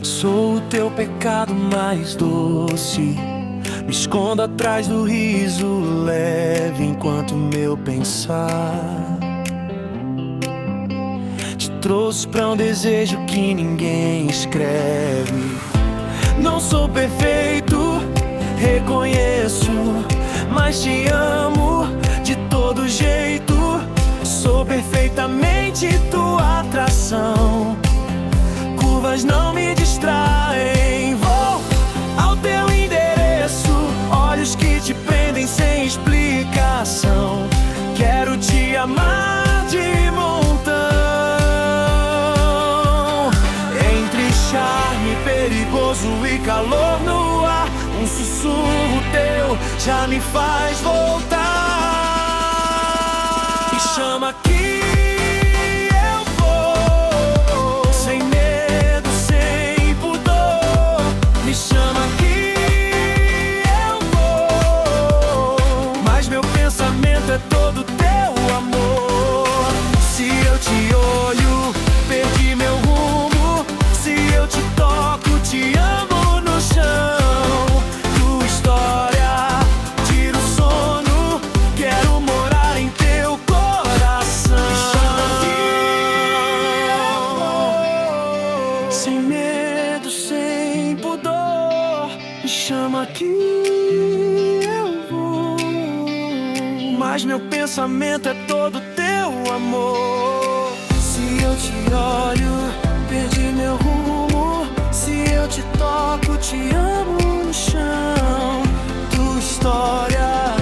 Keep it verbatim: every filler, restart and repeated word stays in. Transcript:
Sou o teu pecado mais doce. Me escondo atrás do riso leve enquanto meu pensar te trouxe pra um desejo que ninguém escreve. Não sou perfeito, reconheço, mas te amo de todo jeito. Sou perfeitamente tua atração. Curvas não me distraem. Vou ao teu endereço, olhos que te prendem sem explicação. Quero te amar de montão. Entre charme perigoso e calor no ar, um sussurro teu já me faz voltar. Me chama aqui, eu vou, sem medo, sem pudor. Me chama aqui, eu vou, mas meu pensamento é todo teu amor. Se eu te olho, perdi meu rumo. Se eu te toco, te amo no chão. Tua história tira o sono. Quero morar em teu coração. Sem medo, sem pudor. Me chama aqui, eu vou, mas meu pensamento é todo teu amor. Se eu te olho, perdi meu rumo. Se eu te toco, te amo no chão. Tua história